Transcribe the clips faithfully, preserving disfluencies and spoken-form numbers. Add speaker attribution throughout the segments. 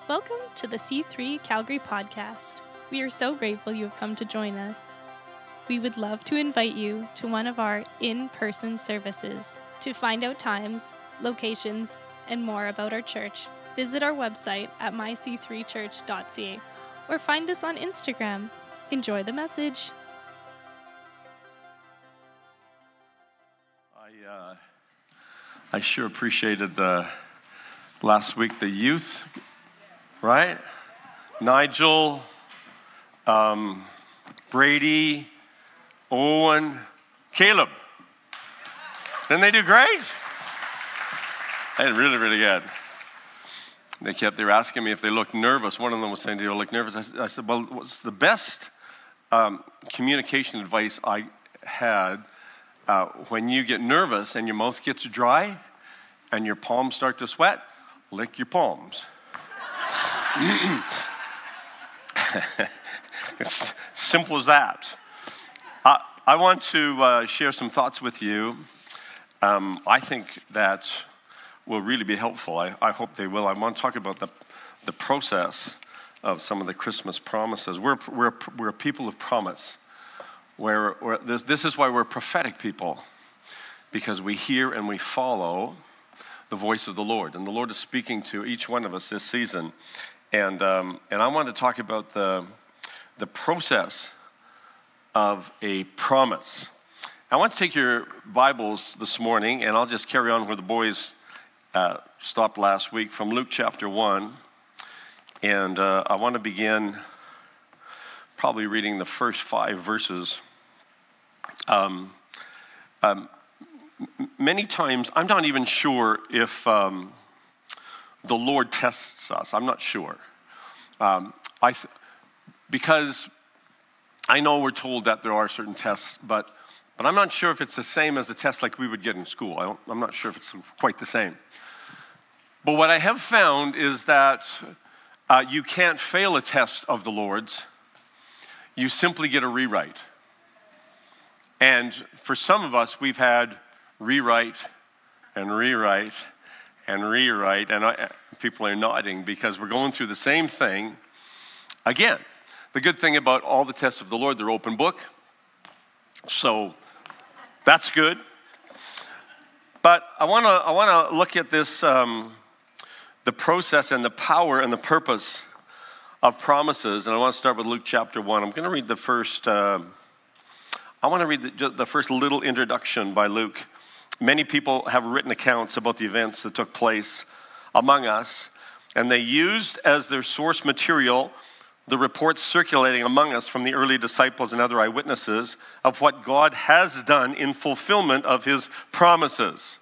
Speaker 1: Welcome to the C three Calgary podcast. We are so grateful you have come to join us. We would love to invite you to one of our in-person services. To find out times, locations, and more about our church, visit our website at my c three church dot c a or find us on Instagram. Enjoy the message.
Speaker 2: I, uh, I sure appreciated the last week, the youth, right? Nigel, um, Brady, Owen, Caleb. Didn't they do great? They did really, really good. They kept, they were asking me if they looked nervous. One of them was saying, do you look nervous? I said, I said well, what's the best um, communication advice I had uh, when you get nervous and your mouth gets dry and your palms start to sweat, lick your palms. It's simple as that. I, I want to uh, share some thoughts with you. Um, I think that will really be helpful. I, I hope they will. I want to talk about the, the process of some of the Christmas promises. We're, we're, we're a people of promise. Where, where this, this is why we're prophetic people, because we hear and we follow the voice of the Lord. And the Lord is speaking to each one of us this season. And um, and I want to talk about the, the process of a promise. I want to take your Bibles this morning, and I'll just carry on where the boys uh, stopped last week from Luke chapter one. And uh, I want to begin probably reading the first five verses. Um, um, many times, I'm not even sure if um, the Lord tests us. I'm not sure. Um, I th- because I know we're told that there are certain tests, but but I'm not sure if it's the same as a test like we would get in school. I don't, I'm not sure if it's quite the same. But what I have found is that uh, you can't fail a test of the Lord's. You simply get a rewrite. And for some of us, we've had rewrite and rewrite and rewrite, and I, people are nodding because we're going through the same thing again. The good thing about all the tests of the Lord, they're open book, so that's good. But I want to I want to look at this, um, the process and the power and the purpose of promises, and I want to start with Luke chapter one. I'm going to read the first. Uh, I want to read the, the first little introduction by Luke. Many people have written accounts about the events that took place among us, and they used as their source material the reports circulating among us from the early disciples and other eyewitnesses of what God has done in fulfillment of his promises.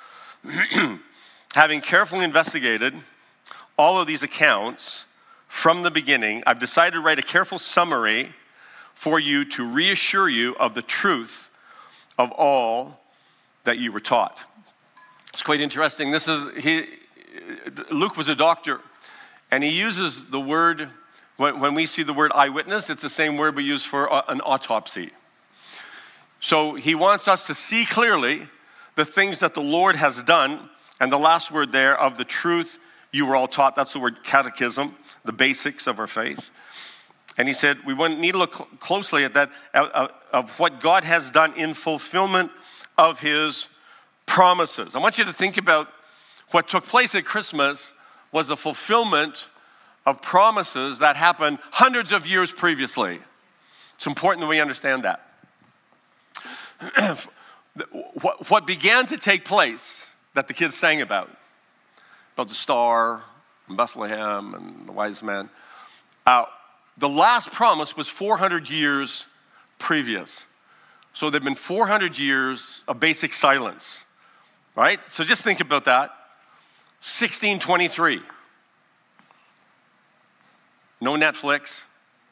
Speaker 2: Having carefully investigated all of these accounts from the beginning, I've decided to write a careful summary for you to reassure you of the truth of all that you were taught. It's quite interesting. This is he. Luke was a doctor, and he uses the word, when, when we see the word eyewitness, it's the same word we use for a, an autopsy. So he wants us to see clearly the things that the Lord has done, and the last word there of the truth you were all taught. That's the word catechism, the basics of our faith. And he said, we need to look closely at that, uh, of what God has done in fulfillment of his promises. I want you to think about what took place at Christmas was the fulfillment of promises that happened hundreds of years previously. It's important that we understand that. What began to take place that the kids sang about, about the star in Bethlehem and the wise man, uh, the last promise was four hundred years previous. So there have been four hundred years of basic silence, right? So just think about that. sixteen twenty-three. No Netflix.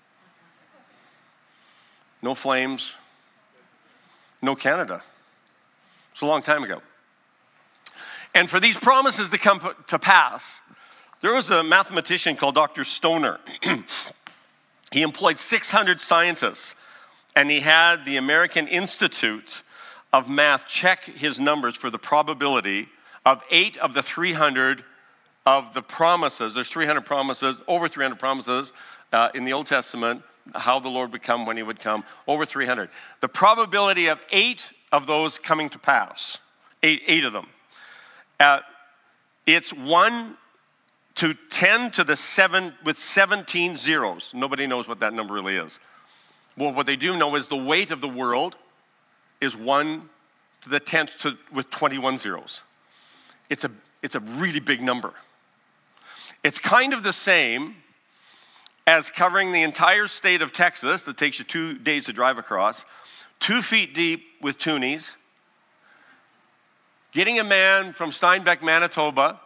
Speaker 2: No Flames. No Canada. It's a long time ago. And for these promises to come to pass, there was a mathematician called Doctor Stoner. He employed six hundred scientists, and he had the American Institute of Math check his numbers for the probability of eight of the three hundred of the promises. There's three hundred promises, over three hundred promises uh, in the Old Testament, how the Lord would come, when he would come, over three hundred. The probability of eight of those coming to pass, eight, eight of them, uh, it's one to ten to the seven with seventeen zeros. Nobody knows what that number really is. Well, what they do know is the weight of the world is one to the tenth to, with twenty-one zeros. It's a, it's a really big number. It's kind of the same as covering the entire state of Texas, that takes you two days to drive across, two feet deep with toonies, getting a man from Steinbeck, Manitoba,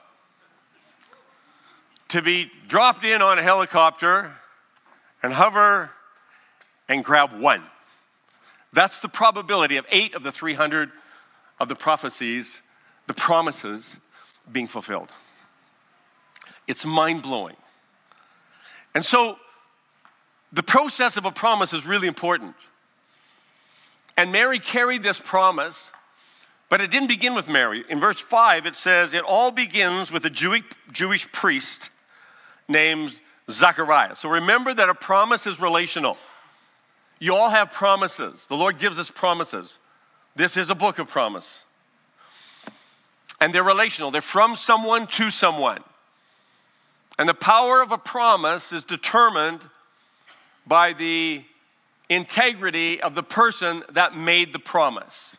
Speaker 2: to be dropped in on a helicopter and hover and grab one. That's the probability of eight of the three hundred of the prophecies, the promises being fulfilled. It's mind-blowing. And so the process of a promise is really important. And Mary carried this promise, but it didn't begin with Mary. In verse five, it says, it all begins with a Jewish, Jewish priest named Zachariah. So remember that a promise is relational. You all have promises. The Lord gives us promises. This is a book of promise. And they're relational. They're from someone to someone. And the power of a promise is determined by the integrity of the person that made the promise.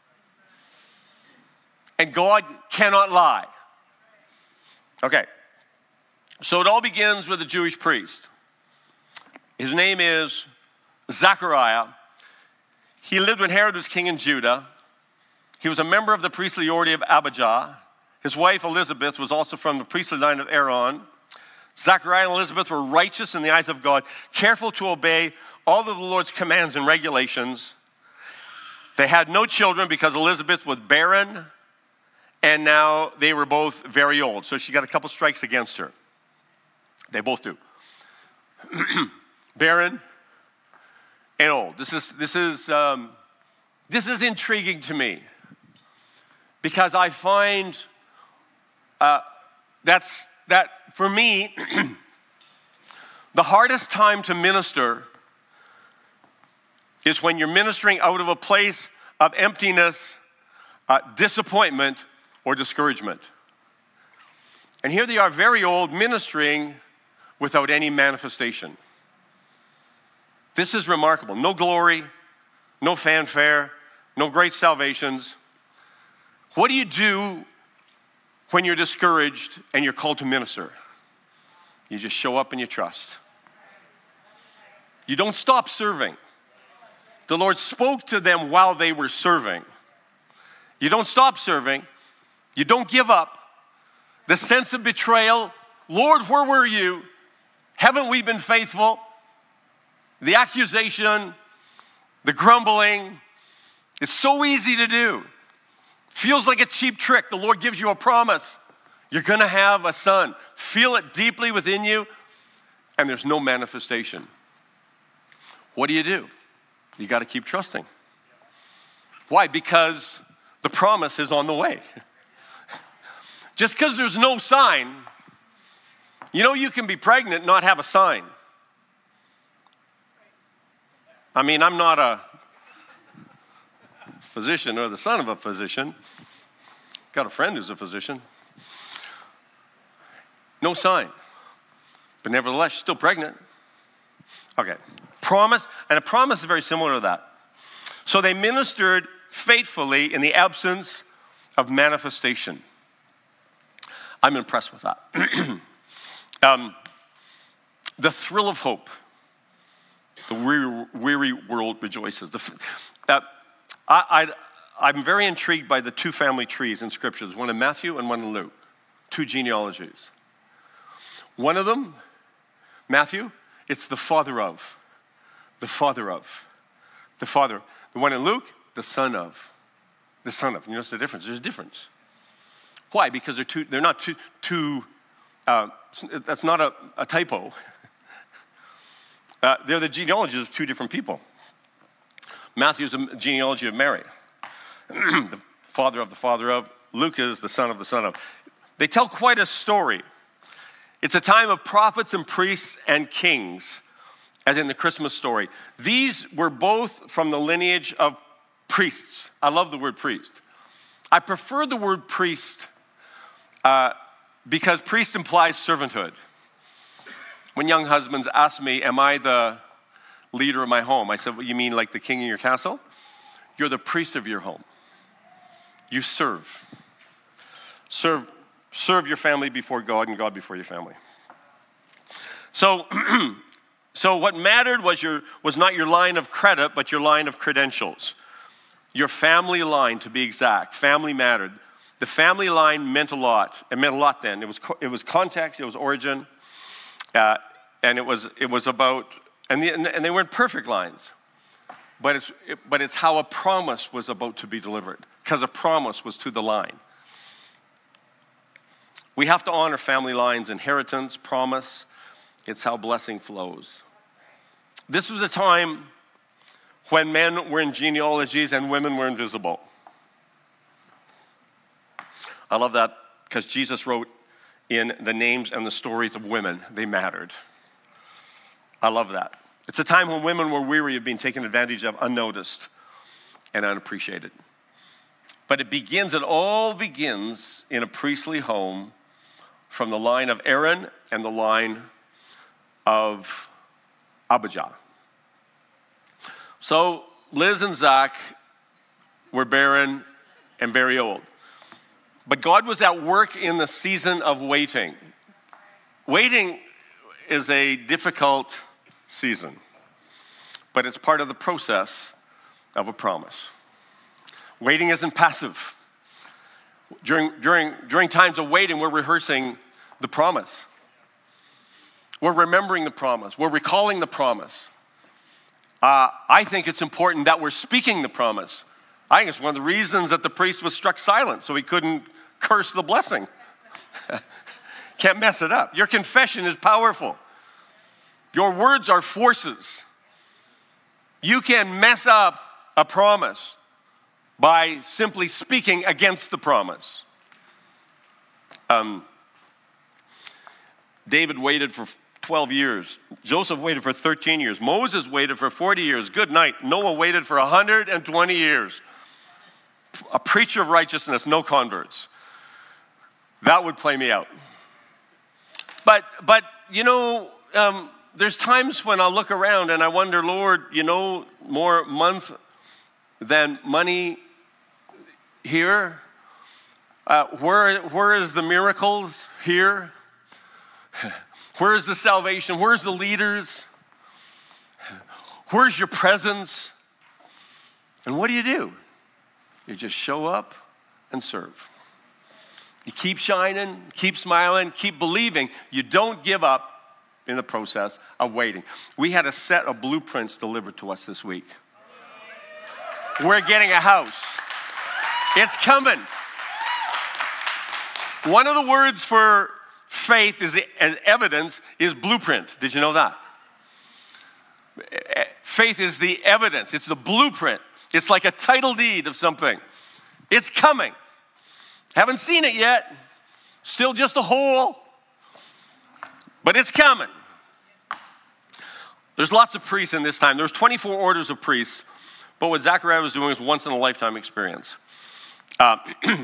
Speaker 2: And God cannot lie. Okay. So it all begins with a Jewish priest. His name is Zachariah. He lived when Herod was king in Judah. He was a member of the priestly order of Abijah. His wife Elizabeth was also from the priestly line of Aaron. Zachariah and Elizabeth were righteous in the eyes of God, careful to obey all of the Lord's commands and regulations. They had no children because Elizabeth was barren, and now they were both very old. So she got a couple strikes against her. They both do. Barren and old. This is this is um, this is intriguing to me because I find uh, that's that for me the hardest time to minister is when you're ministering out of a place of emptiness, uh, disappointment, or discouragement. And here they are, very old, ministering without any manifestation. This is remarkable. No glory, no fanfare, no great salvations. What do you do when you're discouraged and you're called to minister? You just show up and you trust. You don't stop serving. The Lord spoke to them while they were serving. You don't stop serving. You don't give up. The sense of betrayal, Lord, where were you? Haven't we been faithful? The accusation, the grumbling, is so easy to do. Feels like a cheap trick. The Lord gives you a promise. You're going to have a son. Feel it deeply within you, and there's no manifestation. What do you do? You got to keep trusting. Why? Because the promise is on the way. Just because there's no sign, you know, you can be pregnant and not have a sign. I mean, I'm not a physician or the son of a physician. Got a friend who's a physician. No sign. But nevertheless, she's still pregnant. Okay. Promise, and a promise is very similar to that. So they ministered faithfully in the absence of manifestation. I'm impressed with that. um, the thrill of hope. The weary, weary world rejoices. The, uh, I, I, I'm very intrigued by the two family trees in Scripture. There's one in Matthew and one in Luke. Two genealogies. One of them, Matthew, it's the father of. The father of. The father. The one in Luke, the son of. The son of. You notice the difference? There's a difference. Why? Because they're two, they're not two, two uh, that's not a, a typo. Uh, they're the genealogies of two different people. Matthew's the genealogy of Mary. The father of the father of. Luke is the son of the son of. They tell quite a story. It's a time of prophets and priests and kings, as in the Christmas story. These were both from the lineage of priests. I love the word priest. I prefer the word priest uh, because priest implies servanthood. When young husbands ask me, am I the leader of my home? I said, well, you mean like the king in your castle? You're the priest of your home. You serve. Serve, serve your family before God and God before your family. So, so what mattered was your was not your line of credit, but your line of credentials. Your family line, to be exact. Family mattered. The family line meant a lot. It meant a lot then. It was it was context. It was origin, uh, and it was it was about and the, and they weren't perfect lines, but it's it, but it's how a promise was about to be delivered, because a promise was to the line. We have to honor family lines, inheritance, promise. It's how blessing flows. This was a time when men were in genealogies and women were invisible. I love that because Jesus wrote in the names and the stories of women. They mattered. I love that. It's a time when women were weary of being taken advantage of, unnoticed, and unappreciated. But it begins, it all begins in a priestly home from the line of Aaron and the line of Abijah. So Liz and Zach were barren and very old. But God was at work in the season of waiting. Waiting is a difficult season, but it's part of the process of a promise. Waiting isn't passive. During, during, during times of waiting, we're rehearsing the promise. We're remembering the promise. We're recalling the promise. Uh, I think it's important that we're speaking the promise. I think it's one of the reasons that the priest was struck silent, so he couldn't curse the blessing. Can't mess it up. Your confession is powerful. Your words are forces. You can mess up a promise by simply speaking against the promise. Um, David waited for twelve years. Joseph waited for thirteen years. Moses waited for forty years. Good night. Noah waited for one hundred twenty years. A preacher of righteousness, no converts. That would play me out. But, but you know, um, there's times when I look around and I wonder, Lord, you know, more month than money here. Uh, where, where is the miracles here? Where's the salvation? Where's the leaders? Where's your presence? And what do you do? You just show up and serve. You keep shining, keep smiling, keep believing. You don't give up in the process of waiting. We had a set of blueprints delivered to us this week. We're getting a house. It's coming. One of the words for faith is as evidence is blueprint. Did you know that? Faith is the evidence. It's the blueprint. It's like a title deed of something. It's coming. Haven't seen it yet. Still just a hole. But it's coming. There's lots of priests in this time. There's twenty-four orders of priests. But what Zechariah was doing was once in a lifetime experience. Uh,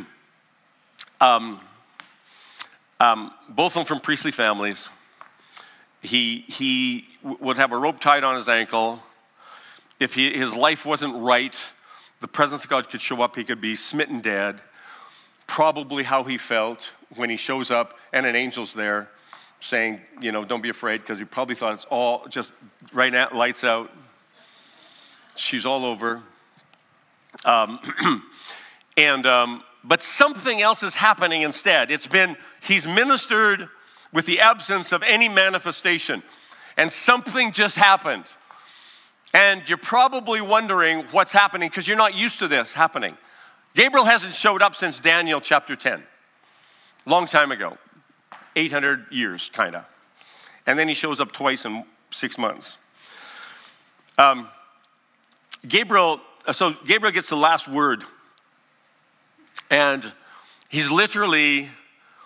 Speaker 2: um, um, both of them from priestly families. He, he would have a rope tied on his ankle. If he, his life wasn't right, the presence of God could show up. He could be smitten dead. Probably how he felt when he shows up and an angel's there saying, you know, don't be afraid, because he probably thought it's all just right now, lights out. She's all over. Um, and um, but something else is happening instead. It's been, he's ministered with the absence of any manifestation. And something just happened. And you're probably wondering what's happening because you're not used to this happening. Gabriel hasn't showed up since Daniel chapter ten. Long time ago. eight hundred years, kind of. And then he shows up twice in six months. Um, Gabriel, so Gabriel gets the last word. And he's literally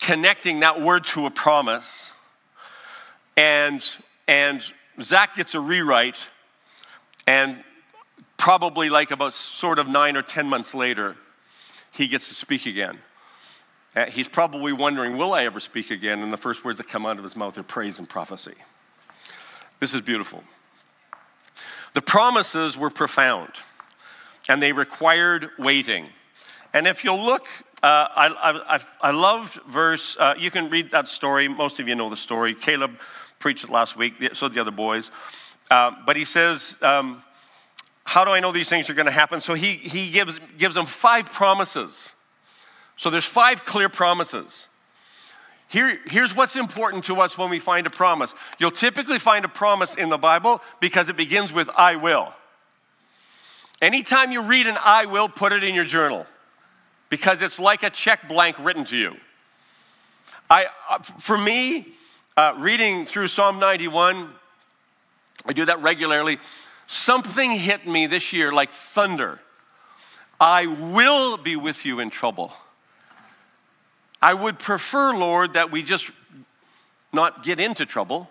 Speaker 2: connecting that word to a promise. And, and Zach gets a rewrite, and probably like about sort of nine or ten months later, he gets to speak again. Uh, he's probably wondering, will I ever speak again? And the first words that come out of his mouth are praise and prophecy. This is beautiful. The promises were profound, and they required waiting. And if you'll look, uh, I, I, I loved verse, uh, you can read that story. Most of you know the story. Caleb preached it last week, so did the other boys. Uh, but he says, um, how do I know these things are going to happen? So he, he gives, gives them five promises. So there's five clear promises. Here, here's what's important to us when we find a promise. You'll typically find a promise in the Bible because it begins with I will. Anytime you read an I will, put it in your journal because it's like a check blank written to you. I, uh, for me, uh, reading through Psalm ninety-one, I do that regularly. Something hit me this year like thunder. I will be with you in trouble. I would prefer, Lord, that we just not get into trouble.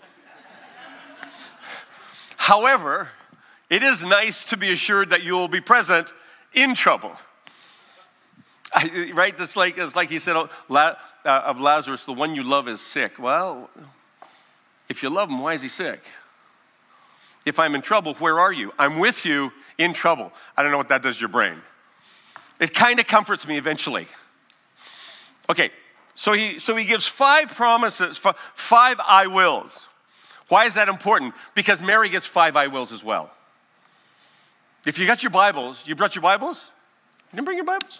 Speaker 2: However, it is nice to be assured that you will be present in trouble. I, right? It's like, it's like he said uh, of Lazarus, the one you love is sick. Well, if you love him, why is he sick? If I'm in trouble, where are you? I'm with you in trouble. I don't know what that does to your brain. It kind of comforts me eventually. Okay, so he so he gives five promises, five I wills. Why is that important? Because Mary gets five I wills as well. If you got your Bibles, you brought your Bibles? You didn't bring your Bibles?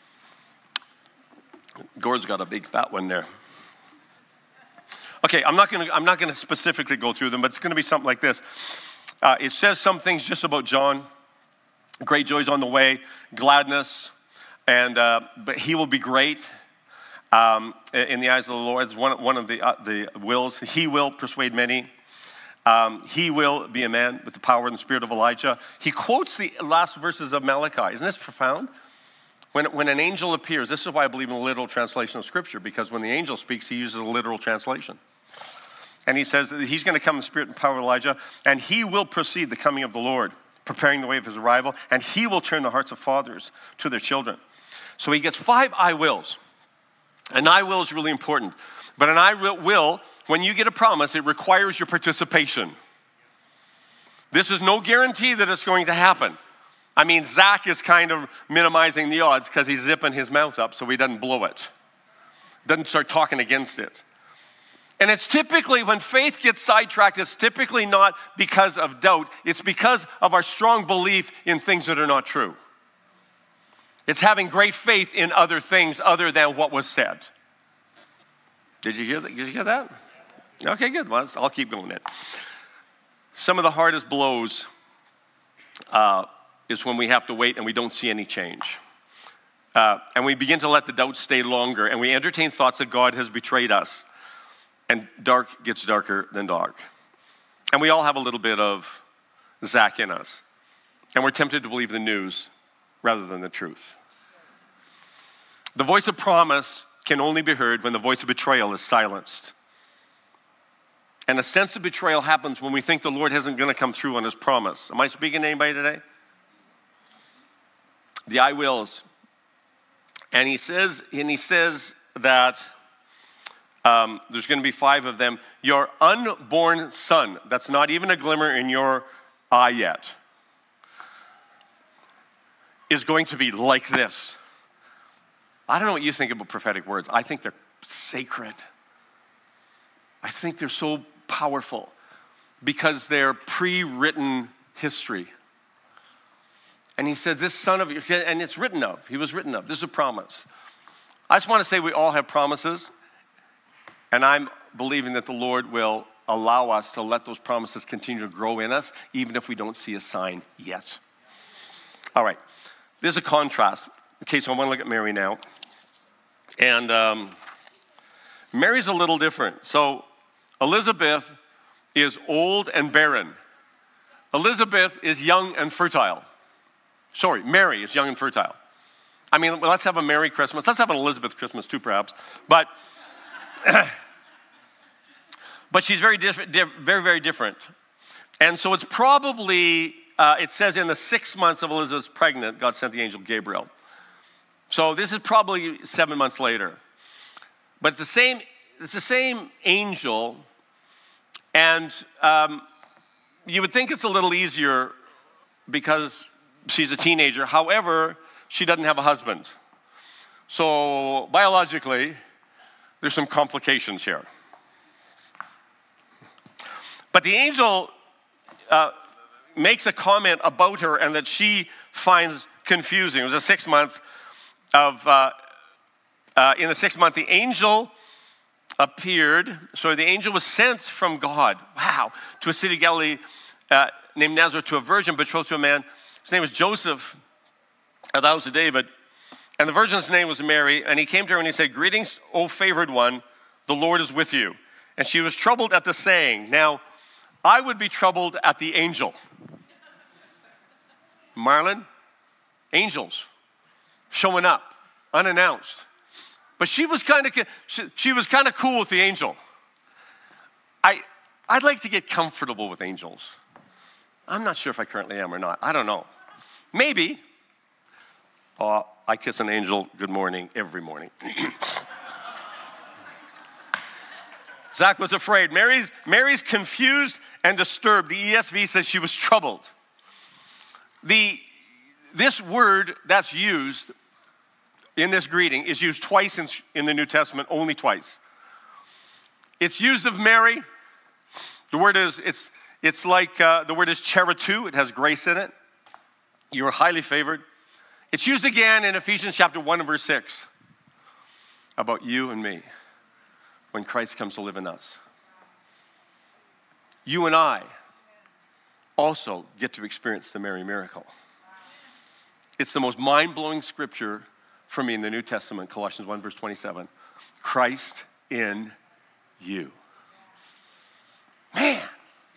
Speaker 2: Gord's got a big fat one there. Okay, I'm not going to I'm not going to specifically go through them, but it's going to be something like this. Uh, it says some things just about John. Great joy's on the way, gladness, and uh, but he will be great um, in the eyes of the Lord. It's one one of the uh, the wills. He will persuade many. Um, he will be a man with the power and the spirit of Elijah. He quotes the last verses of Malachi. Isn't this profound? When, when an angel appears, this is why I believe in a literal translation of Scripture, because when the angel speaks, he uses a literal translation. And he says that he's going to come in the spirit and power of Elijah, and he will precede the coming of the Lord, preparing the way of his arrival, and he will turn the hearts of fathers to their children. So he gets five I wills. An I will is really important. But an I will, when you get a promise, it requires your participation. This is no guarantee that it's going to happen. I mean, Zach is kind of minimizing the odds because he's zipping his mouth up so he doesn't blow it. Doesn't start talking against it. And it's typically, when faith gets sidetracked, it's typically not because of doubt. It's because of our strong belief in things that are not true. It's having great faith in other things other than what was said. Did you hear that? Did you hear that? Okay, good. Well, I'll keep going then. Some of the hardest blows uh, is when we have to wait and we don't see any change. Uh, and we begin to let the doubt stay longer, and we entertain thoughts that God has betrayed us. And dark gets darker than dark. And we all have a little bit of Zach in us. And we're tempted to believe the news rather than the truth. The voice of promise can only be heard when the voice of betrayal is silenced. And a sense of betrayal happens when we think the Lord isn't going to come through on his promise. Am I speaking to anybody today? The I wills. And he says, and he says that Um, there's going to be five of them. Your unborn son, that's not even a glimmer in your eye yet, is going to be like this. I don't know what you think about prophetic words. I think they're sacred. I think they're so powerful because they're pre-written history. And he said, this son of, and it's written of, he was written of. This is a promise. I just want to say we all have promises. And I'm believing that the Lord will allow us to let those promises continue to grow in us, even if we don't see a sign yet. All right, there's a contrast. Okay, so I want to look at Mary now. And um, Mary's a little different. So Elizabeth is old and barren. Elizabeth is young and fertile. Sorry, Mary is young and fertile. I mean, let's have a Merry Christmas. Let's have an Elizabeth Christmas too, perhaps. But But she's very different, very, very different. And so it's probably, uh, it says in the six months of Elizabeth's pregnant, God sent the angel Gabriel. So this is probably seven months later. But it's the same, it's the same angel, and um, you would think it's a little easier because she's a teenager. However, she doesn't have a husband. So biologically, there's some complications here. But the angel uh, makes a comment about her and that she finds confusing. It was a six month of, uh, uh, in the sixth month, the angel appeared. So the angel was sent from God, wow, to a city of Galilee uh, named Nazareth, to a virgin betrothed to a man. His name was Joseph, of the house of David. And the virgin's name was Mary. And he came to her and he said, "Greetings, O favored one, the Lord is with you." And she was troubled at the saying. Now, I would be troubled at the angel. Marlon, angels showing up unannounced. But she was kind of she, she was kind of cool with the angel. I I'd like to get comfortable with angels. I'm not sure if I currently am or not. I don't know. Maybe. Oh, I kiss an angel good morning every morning. Zach was afraid. Mary's, Mary's confused and disturbed. The E S V says she was troubled. The, this word that's used in this greeting is used twice in, in the New Testament, only twice. It's used of Mary. The word is, it's, it's like, uh, the word is charitou. It has grace in it. You are highly favored. It's used again in Ephesians chapter one and verse six about you and me when Christ comes to live in us. You and I also get to experience the Mary miracle. It's the most mind-blowing scripture for me in the New Testament, Colossians one verse twenty-seven. Christ in you. Man.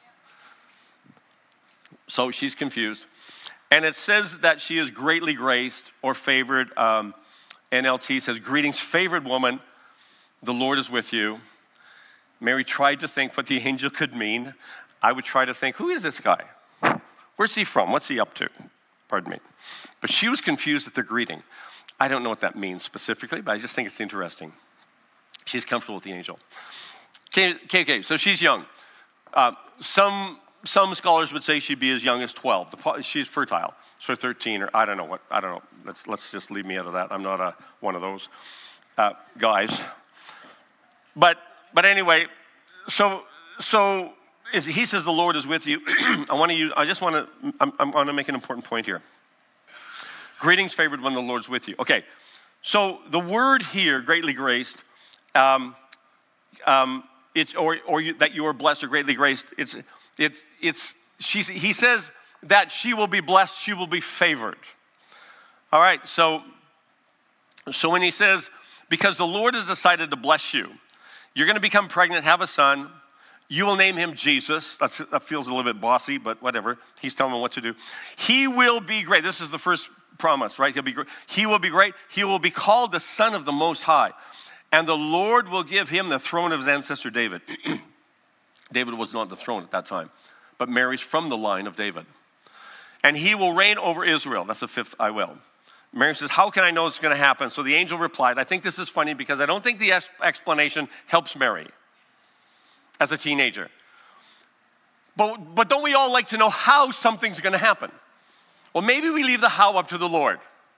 Speaker 2: So she's confused. And it says that she is greatly graced or favored. Um, N L T says, "Greetings, favored woman, the Lord is with you." Mary tried to think what the angel could mean. I would try to think, who is this guy? Where's he from? What's he up to? Pardon me. But she was confused at the greeting. I don't know what that means specifically, but I just think it's interesting. She's comfortable with the angel. Okay, okay, okay. So she's young. Uh, some... Some scholars would say she'd be as young as twelve. The, she's fertile, so thirteen, or I don't know what, I don't know. Let's, let's just leave me out of that. I'm not a, one of those uh, guys. But but anyway, so so is, he says the Lord is with you. I want to use, I just want to, I'm, I'm going to make an important point here. Greetings, favored one, the Lord's with you. Okay, so the word here, greatly graced, um, um, it's, or, or you, that you are blessed or greatly graced, it's, It's, it's, she's, he says that she will be blessed, she will be favored. All right, so, so when he says, because the Lord has decided to bless you, you're going to become pregnant, have a son, you will name him Jesus. That's, that feels a little bit bossy, but whatever. He's telling them what to do. He will be great. This is the first promise, right? He'll be great. He will be great. He will be called the Son of the Most High. And the Lord will give him the throne of his ancestor David. David was not the throne at that time, but Mary's from the line of David. And he will reign over Israel. That's the fifth I will. Mary says, how can I know it's going to happen? So the angel replied, I think this is funny because I don't think the explanation helps Mary as a teenager. But, but don't we all like to know how something's going to happen? Well, maybe we leave the how up to the Lord.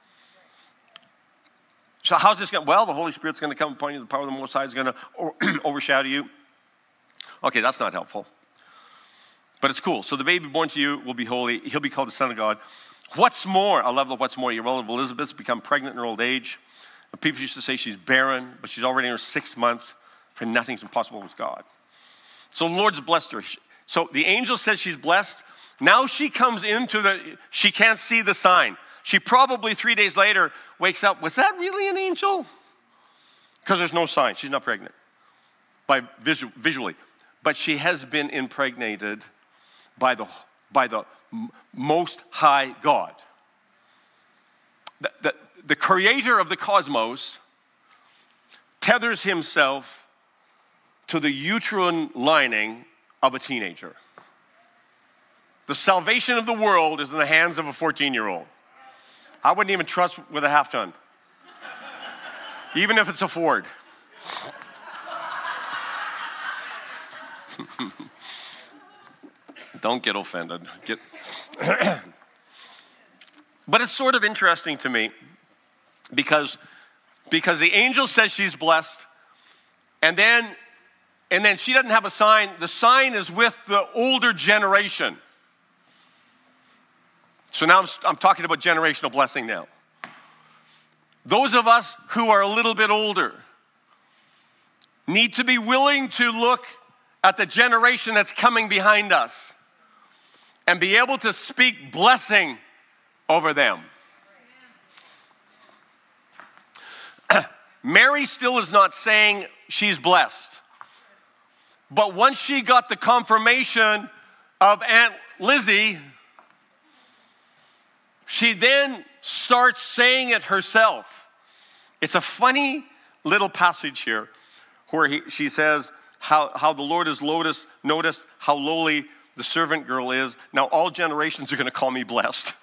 Speaker 2: So how's this going to, well, the Holy Spirit's going to come upon you, the power of the Most High is going to overshadow you. Okay, that's not helpful. But it's cool. So the baby born to you will be holy. He'll be called the Son of God. What's more? I love the what's more. Your relative Elizabeth has become pregnant in her old age. And people used to say she's barren, but she's already in her sixth month, for nothing's impossible with God. So the Lord's blessed her. So the angel says she's blessed. Now she comes into the, she can't see the sign. She probably three days later wakes up. Was that really an angel? Because there's no sign. She's not pregnant by visu- visually. But she has been impregnated by the, by the Most High God. The, the, the creator of the cosmos tethers himself to the uterine lining of a teenager. The salvation of the world is in the hands of a fourteen-year-old. I wouldn't even trust with a half-ton, even if it's a Ford. Don't get offended. Get But it's sort of interesting to me because, because the angel says she's blessed, and then, and then she doesn't have a sign. The sign is with the older generation. So now I'm, I'm talking about generational blessing now. Those of us who are a little bit older need to be willing to look at the generation that's coming behind us and be able to speak blessing over them. Mary still is not saying she's blessed. But once she got the confirmation of Aunt Lizzie, she then starts saying it herself. It's a funny little passage here where he, she says how, how the Lord has noticed, noticed how lowly the servant girl is. Now all generations are going to call me blessed.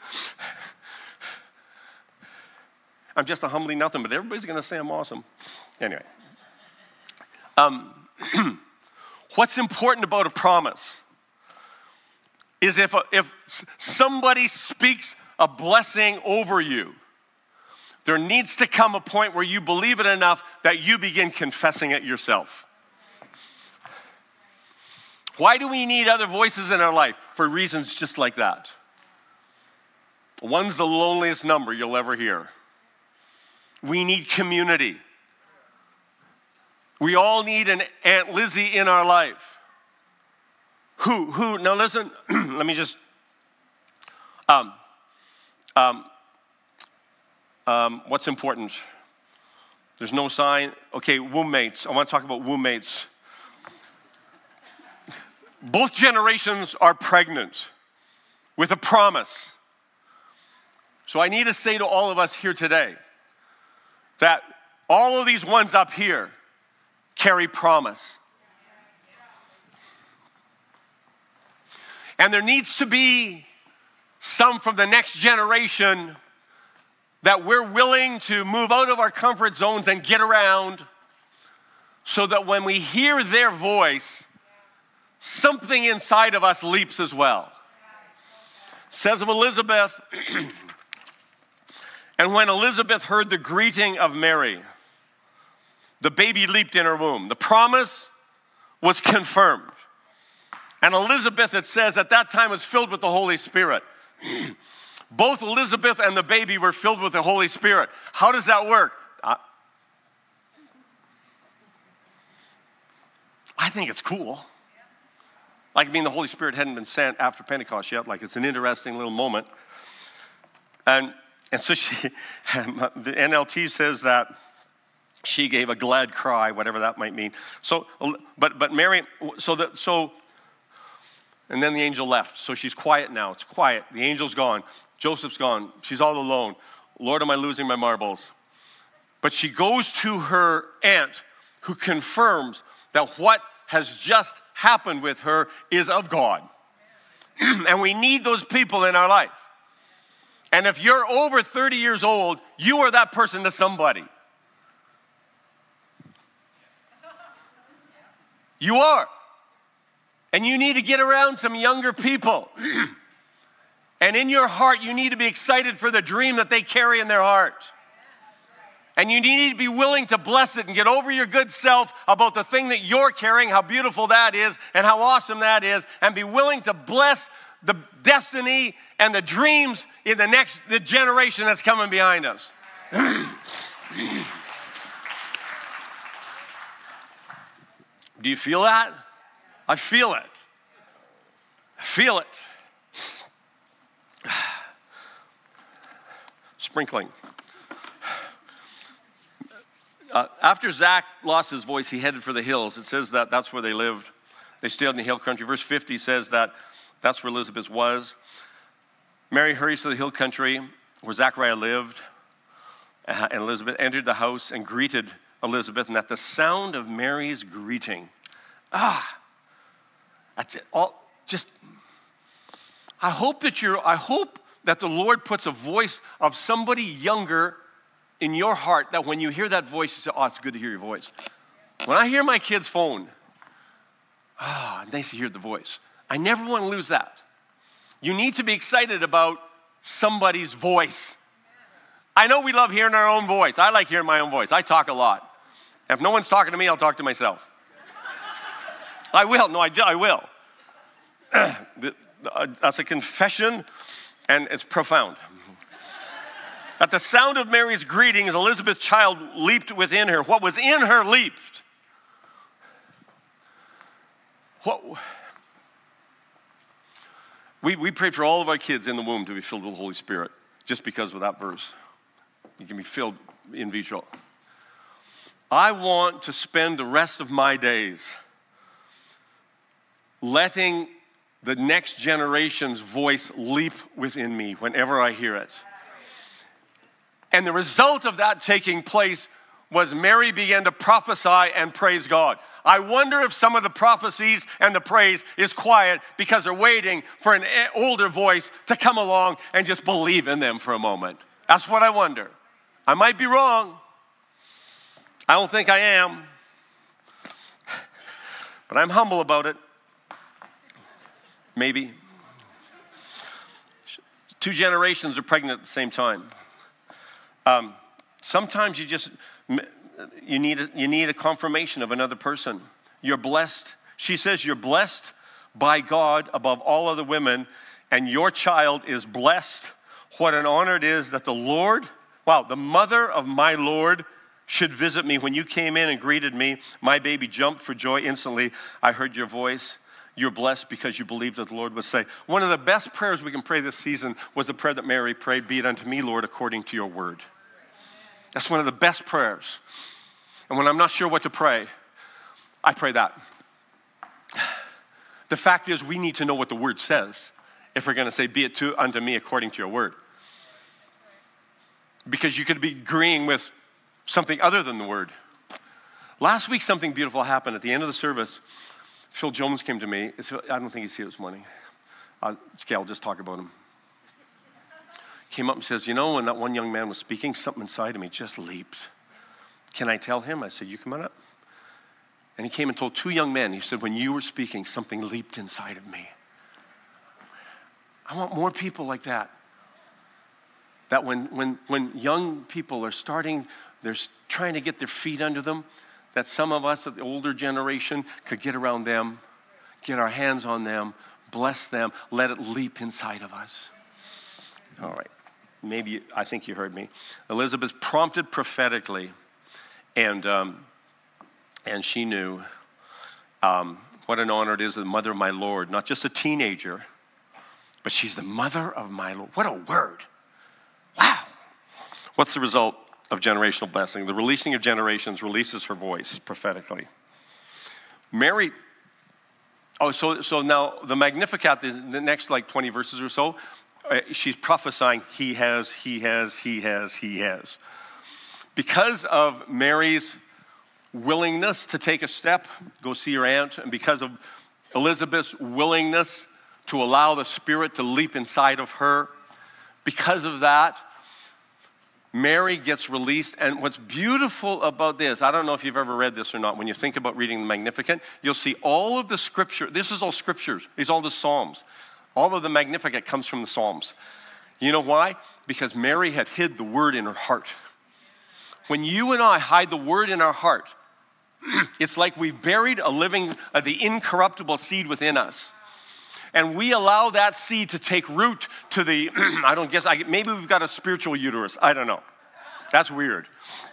Speaker 2: I'm just a humbly nothing, but everybody's going to say I'm awesome. Anyway. Um, what's important about a promise is if, a, if somebody speaks a blessing over you, there needs to come a point where you believe it enough that you begin confessing it yourself. Why do we need other voices in our life? For reasons just like that. One's the loneliest number you'll ever hear. We need community. We all need an Aunt Lizzie in our life. Who, who, now listen, let me just, um, um, um, what's important? There's no sign. Okay, womb mates. I want to talk about womb mates. Both generations are pregnant with a promise. So I need to say to all of us here today that all of these ones up here carry promise. And there needs to be some from the next generation that we're willing to move out of our comfort zones and get around so that when we hear their voice, something inside of us leaps as well. It says of Elizabeth, and when Elizabeth heard the greeting of Mary, the baby leaped in her womb. The promise was confirmed. And Elizabeth, it says, at that time was filled with the Holy Spirit. Both Elizabeth and the baby were filled with the Holy Spirit. How does that work? Uh, I think it's cool. Like, I mean, the Holy Spirit hadn't been sent after Pentecost yet. Like, it's an interesting little moment. And and so she, the N L T says that she gave a glad cry, whatever that might mean. So, but but Mary, so that so, and then the angel left. So she's quiet now. It's quiet. The angel's gone. Joseph's gone. She's all alone. Lord, am I losing my marbles? But she goes to her aunt, who confirms that what has just happened with her is of God. And we need those people in our life. And if you're over thirty years old, you are that person to somebody. You are. And you need to get around some younger people. And in your heart, you need to be excited for the dream that they carry in their heart. And you need to be willing to bless it and get over your good self about the thing that you're carrying, how beautiful that is and how awesome that is, and be willing to bless the destiny and the dreams in the next the generation that's coming behind us. Do you feel that? I feel it. I feel it. Sprinkling. Uh, after Zach lost his voice, he headed for the hills. It says that that's where they lived. They stayed in the hill country. Verse fifty says that that's where Elizabeth was. Mary hurries to the hill country where Zachariah lived. And Elizabeth entered the house and greeted Elizabeth. And at the sound of Mary's greeting, Ah, that's it. All, just, I hope that you're, I hope that the Lord puts a voice of somebody younger in your heart, that when you hear that voice, you say, oh, it's good to hear your voice. When I hear my kid's phone, ah, oh, nice to hear the voice. I never want to lose that. You need to be excited about somebody's voice. I know we love hearing our own voice. I like hearing my own voice. I talk a lot. If no one's talking to me, I'll talk to myself. I will. No, I, I will. That's a confession, and it's profound. At the sound of Mary's greetings, Elizabeth's child leaped within her. What was in her leaped. What? We, we prayed for all of our kids in the womb to be filled with the Holy Spirit, just because of that verse. You can be filled in vitro. I want to spend the rest of my days letting the next generation's voice leap within me whenever I hear it. And the result of that taking place was Mary began to prophesy and praise God. I wonder if some of the prophecies and the praise is quiet because they're waiting for an older voice to come along and just believe in them for a moment. That's what I wonder. I might be wrong. I don't think I am. But I'm humble about it. Maybe. Two generations are pregnant at the same time. Um, sometimes you just, you need, a, you need a confirmation of another person. You're blessed. She says you're blessed by God above all other women, and your child is blessed. What an honor it is that the Lord, wow, the mother of my Lord should visit me. When you came in and greeted me, my baby jumped for joy instantly. I heard your voice. You're blessed because you believed that the Lord would say. One of the best prayers we can pray this season was the prayer that Mary prayed, be it unto me, Lord, according to your word. That's one of the best prayers. And when I'm not sure what to pray, I pray that. The fact is, we need to know what the word says if we're going to say, be it to, unto me according to your word. Because you could be agreeing with something other than the word. Last week, something beautiful happened. At the end of the service, Phil Jones came to me. I don't think he's here this morning. Uh, I'll just talk about him. Came up and says, you know, when that one young man was speaking, something inside of me just leaped. Can I tell him? I said, you come on up. And he came and told two young men. He said, when you were speaking, something leaped inside of me. I want more people like that. That when, when, when young people are starting, they're trying to get their feet under them, that some of us of the older generation could get around them, get our hands on them, bless them, let it leap inside of us. All right. Maybe, I think you heard me. Elizabeth prompted prophetically, and um, and she knew um, what an honor it is, the mother of my Lord, not just a teenager, but she's the mother of my Lord. What a word. Wow. What's the result of generational blessing? The releasing of generations releases her voice prophetically. Mary, oh, so so now the Magnificat, is the next like twenty verses or so, uh, she's prophesying, he has, he has, he has, he has. Because of Mary's willingness to take a step, go see her aunt, and because of Elizabeth's willingness to allow the Spirit to leap inside of her, because of that, Mary gets released. And what's beautiful about this, I don't know if you've ever read this or not, when you think about reading the Magnificat, you'll see all of the scripture. This is all scriptures. These are all the Psalms. All of the Magnificat comes from the Psalms. You know why? Because Mary had hid the word in her heart. When you and I hide the word in our heart, it's like we've buried a living, uh, the incorruptible seed within us. And we allow that seed to take root to the, I don't guess, I, maybe we've got a spiritual uterus. I don't know. That's weird.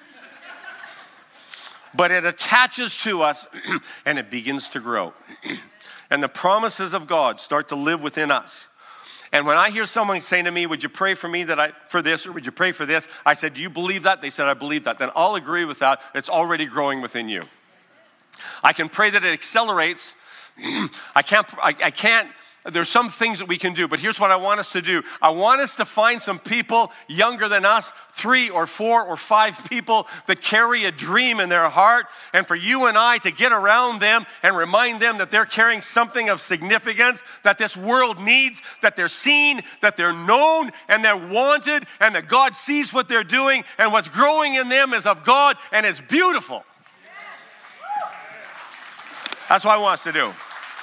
Speaker 2: But it attaches to us and it begins to grow. And the promises of God start to live within us. And when I hear someone saying to me, would you pray for me that I for this, or would you pray for this? I said, do you believe that? They said, I believe that. Then I'll agree with that. It's already growing within you. I can pray that it accelerates. I can't, I, I can't there's some things that we can do, but here's what I want us to do. I want us to find some people younger than us, three or four or five people that carry a dream in their heart, and for you and I to get around them and remind them that they're carrying something of significance, that this world needs, that they're seen, that they're known, and they're wanted, and that God sees what they're doing, and what's growing in them is of God, and it's beautiful. That's what I want us to do.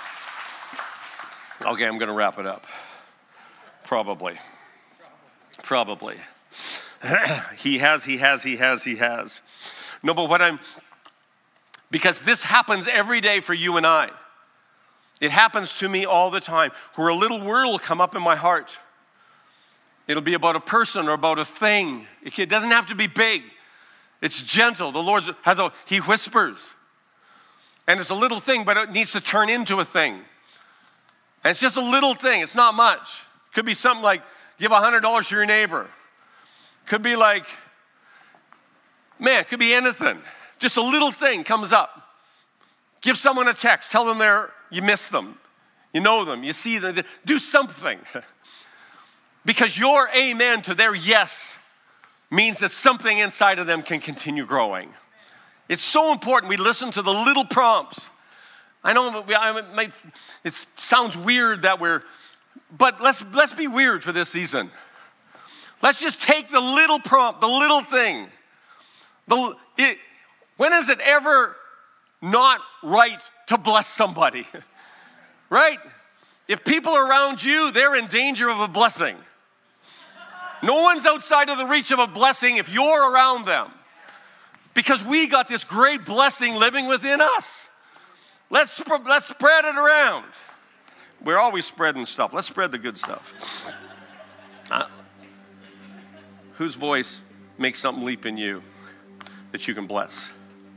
Speaker 2: Okay, I'm going to wrap it up. Probably. Probably. He has, he has, he has, he has. No, but what I'm, because this happens every day for you and I. It happens to me all the time, where a little word will come up in my heart. It'll be about a person or about a thing. It doesn't have to be big. It's gentle. The Lord has a, he whispers. And it's a little thing, but it needs to turn into a thing. And it's just a little thing. It's not much. It could be something like give one hundred dollars to your neighbor. Could be like, man, it could be anything. Just a little thing comes up. Give someone a text. Tell them they're, you miss them. You know them. You see them. Do something. Because your amen to their yes means that something inside of them can continue growing. It's so important we listen to the little prompts. I know it sounds weird that we're, but let's let's be weird for this season. Let's just take the little prompt, the little thing. The, it, when is it ever not right to bless somebody? Right? If people are around you, they're in danger of a blessing. No one's outside of the reach of a blessing if you're around them. Because we got this great blessing living within us. Let's, let's spread it around. We're always spreading stuff. Let's spread the good stuff. Uh, whose voice makes something leap in you that you can bless?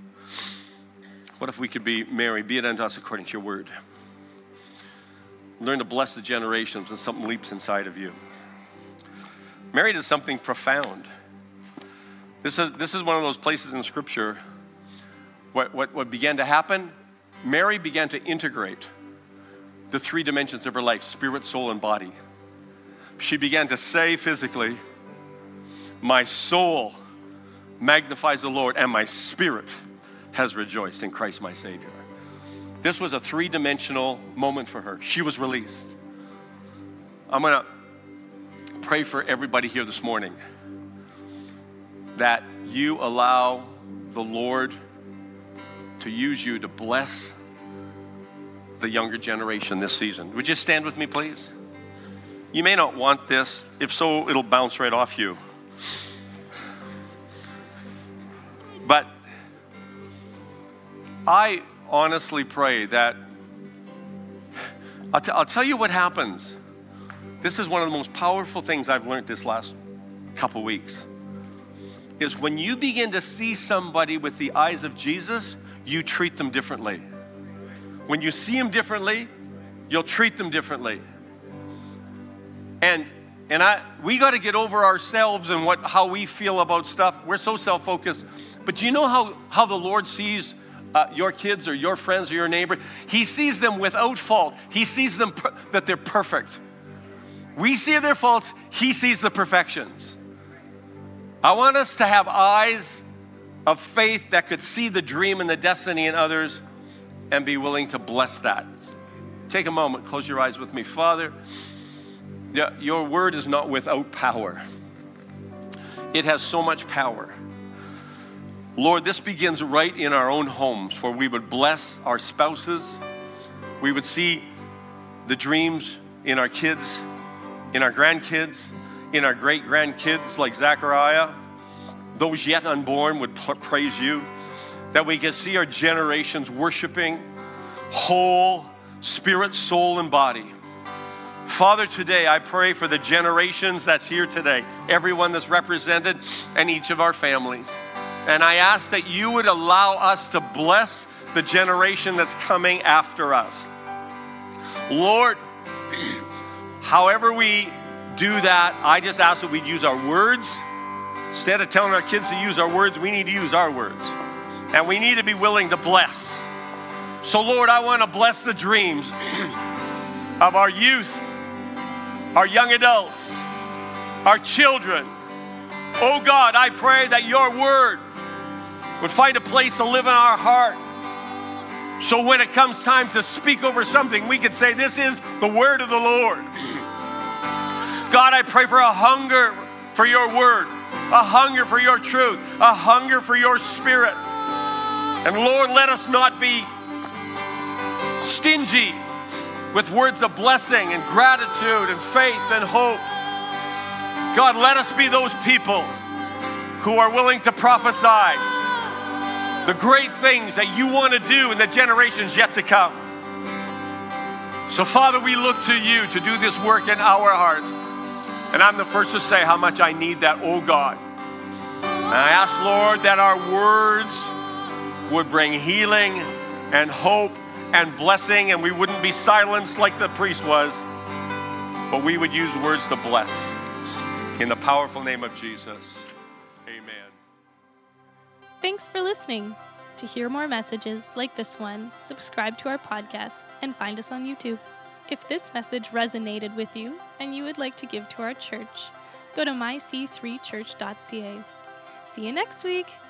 Speaker 2: What if we could be Mary? Be it unto us according to your word. Learn to bless the generations when something leaps inside of you. Mary did something profound. This is, this is one of those places in Scripture. What, what, what began to happen? Mary began to integrate the three dimensions of her life, spirit, soul, and body. She began to say physically, my soul magnifies the Lord, and my spirit has rejoiced in Christ my Savior. This was a three-dimensional moment for her. She was released. I'm going to pray for everybody here this morning that you allow the Lord to use you to bless the younger generation this season. Would you stand with me, please? You may not want this. If so, it'll bounce right off you. But I honestly pray that, I'll, t- I'll tell you what happens. This is one of the most powerful things I've learned this last couple weeks, is when you begin to see somebody with the eyes of Jesus, you treat them differently. When you see them differently, you'll treat them differently. And and I we got to get over ourselves and what how we feel about stuff. We're so self-focused. But do you know how, how the Lord sees uh, your kids or your friends or your neighbor? He sees them without fault. He sees them per- that they're perfect. We see their faults. He sees the perfections. I want us to have eyes of faith that could see the dream and the destiny in others and be willing to bless that. Take a moment, close your eyes with me. Father, your word is not without power. It has so much power. Lord, this begins right in our own homes, where we would bless our spouses. We would see the dreams in our kids, in our grandkids, in our great-grandkids like Zechariah. Those yet unborn would praise you. That we can see our generations worshiping whole, spirit, soul, and body. Father, today I pray for the generations that's here today, everyone that's represented, and each of our families. And I ask that you would allow us to bless the generation that's coming after us. Lord, however we do that, I just ask that we'd use our words. Instead of telling our kids to use our words, we need to use our words. And we need to be willing to bless. So Lord, I want to bless the dreams of our youth, our young adults, our children. Oh God, I pray that your word would find a place to live in our heart. So when it comes time to speak over something, we could say, this is the word of the Lord. God, I pray for a hunger for your word, a hunger for your truth, a hunger for your spirit. And Lord, let us not be stingy with words of blessing and gratitude and faith and hope. God, let us be those people who are willing to prophesy the great things that you want to do in the generations yet to come. So Father, we look to you to do this work in our hearts. And I'm the first to say how much I need that, oh God. And I ask, Lord, that our words would bring healing and hope and blessing, and we wouldn't be silenced like the priest was, but we would use words to bless. In the powerful name of Jesus, amen.
Speaker 1: Thanks for listening. To hear more messages like this one, subscribe to our podcast and find us on YouTube. If this message resonated with you and you would like to give to our church, go to my c three church dot c a. See you next week.